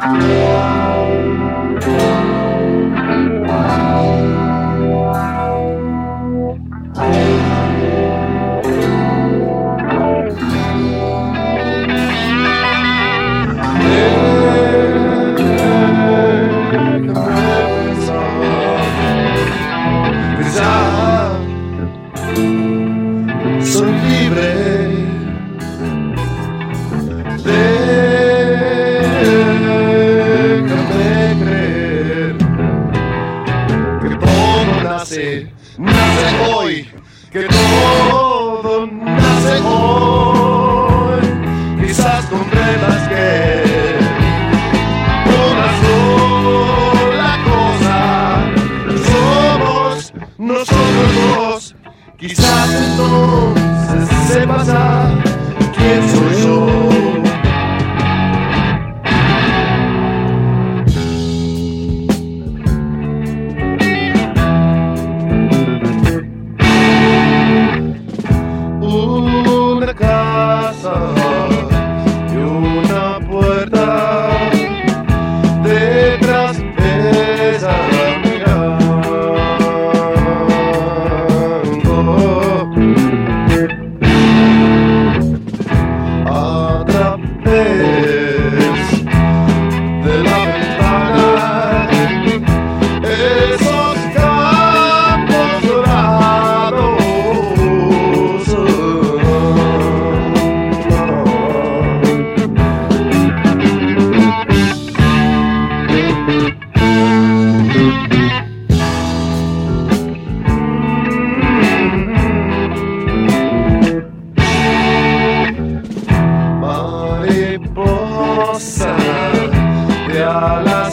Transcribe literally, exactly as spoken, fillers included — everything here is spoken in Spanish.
Soy libre, déjame creer que todo nace, nace hoy, que todo nace hoy. Quizás comprendas que una sola cosa somos nosotros dos. Quizás entonces sepas a quién soy yo. Una casa y una puerta detrás de esa a través de la ventana esos campos dorados. Mariposa de ala